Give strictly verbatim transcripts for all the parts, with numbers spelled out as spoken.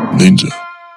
Ninja.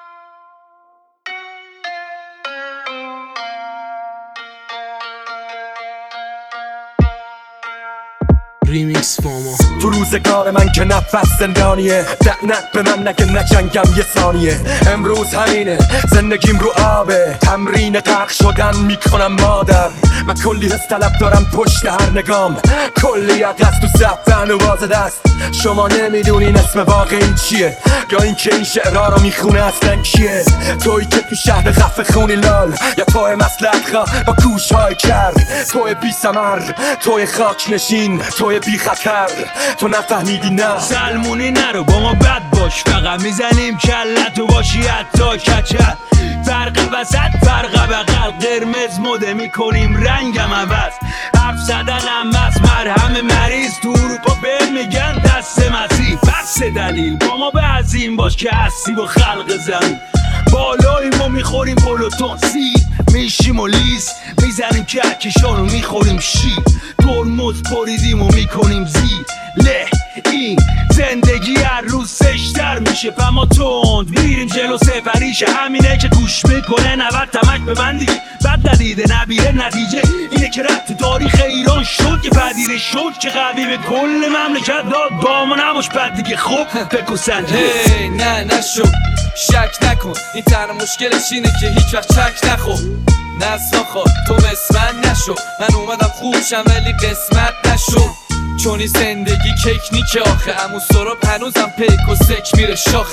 ریمیکس فاما تو روزگار من که نفس زندانیه، لعنت به من نگه نجنگم یه ثانیه. امروز همینه زندگیم رو آبه، تمرین غرق شدن میکنم مادر. من کلی حس طلب دارم پشت هر نگام، کلی عقص تو صفتن و باز دست. شما نمیدونین اسم واقعی چیه، یا این که این شعرها رو میخونه اصلا کیه. توی که تو شهر خفه خونی لال، یا توی مسلط خواه با کوش های کرد. توی بی سمر، توی خاک نشین، توی بی خطر. تو نفهمیدی نه سلمونی نرو با ما بد باش، فقط میزنیم کلت و باشی حتی کچل. فرق وسط فرق بغل، قرمز مده میکنیم رنگم عوض. حرف زدنم از مرهم مریض، تو اروپا به میگن دست مسیح. بس دلیل با ما به عظیم باش که هستی با خلق زمین. بالاییم و میخوریم پلوتون سیر، میشیم و لیز میزنیم کهکشان و میخوریم شیر. ترمز پریدیم و میکنیم زیر له. این زندگی هر روز سشتر میشه پما تند، میریم جلو سفریشه. همینه که گوش میکنه نود تمک ببندی، بد ندیده نبیره نتیجه. اینه که رفت تاریخ ایران شد که پدیده شد که قوی به کل مملکت داد. دامو نباش بد دیگه خوب فکر و سنجه. هی نه نشو شک نکن، این تنها مشکلش اینه که هیچ وقت چک نخور. نسلا خواه تو مثل من نشو، من اومدم خوبشم ولی قسمت نشو. چونی زندگی کیک نیکه آخه، امو سراب هنوزم پیک و سک میره شاخه.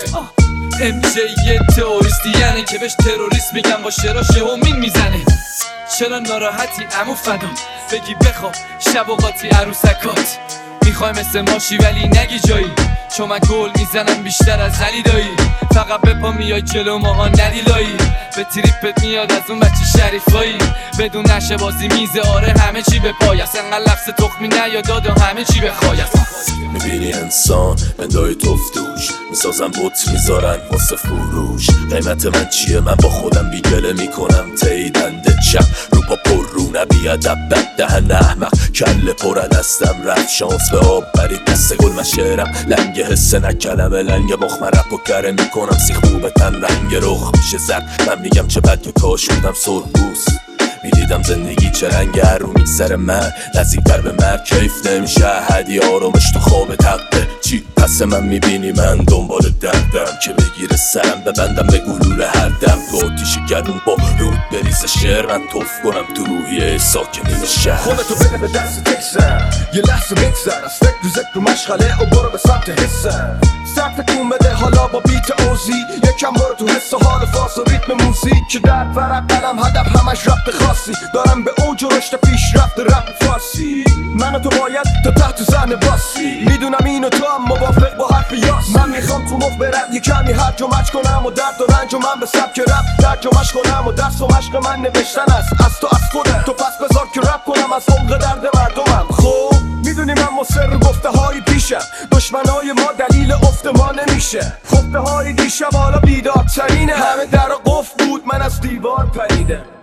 ام جی یه تئوریستی یعنی که بهش تروریست میگم، با شراش همین میزنه. چرا ناراحتی امو فدا، بگی بخواب شب و قاطی عروسکات. میخوای مثل ماشی ولی نگی جایی، چون من گل میزنم بیشتر از علی دایی. فقط بپا میای جلو ماها ندیلایی، به تریپت میاد از اون بچه شریفایی. بدون نشه بازی میزه آره همه چی به پای است، انقدر لفظ تخمی نیاداد و همه چی به خواهی است. میبینی انسان بندای تفتوش، میسازم بوت میذارن واسه فروش. قیمت من چیه من با خودم بیگله میکنم، تیدنده چپ رو پا پر رو نبیادب بد دهن احمق. کل پر دستم رفت شانس به آب برید دست گل. من شعرم لنگ حسه نکلمه لنگ مخ. من رپ و کره میکنم سیخ به تن رنگ رخ میشه زرد. من میگم چه بد که کاش بودم سربوس، میدیدم زندگی چه رنگ هر رو میگذره. من نزدیکتر به مرگ کیف نمیشه، حدی آرامش تو خواب تقه. چی پس من میبینی من دنبال دردم، که بگیره سرم ببندم به گلوله هر دم. تو آتیش گرون با رود بریزه شعر، من توف کنم تو روحیه ساکنین شهر. خودتو بده به دست تکسر، یه لحظه بگذر از فکر و ذکر و مشغله و برو به سمت حسر. سر تکون بده حالا با بیت اوزی، یکم برو تو حس و حال فاس و ریتم موزیک. که در ورق قلم هدف همش ربط خاصی، دارم به اوج و رشد پیش رفت رپ فارسی. من و تو باید تا تحت زن باسی، میدونم اینو تو هم موافق با حرف یاس. من میخوام تو مخ برد یه کمی هرج و مج کنم و درد و رنج و من به سبک رپ ترجمه‌اش کنم. و درس و مشق من نوشتن است از تو از خودم، تو پس بذار که رپ کنم از عمق درد مردمم. خب میدونی من مصر گفته های پیشم، دشمنای ما دلیل افت ما نمیشه. خفته های دیشب حالا بیدارترینه، همه در قفل بود من از دیوار پریدم.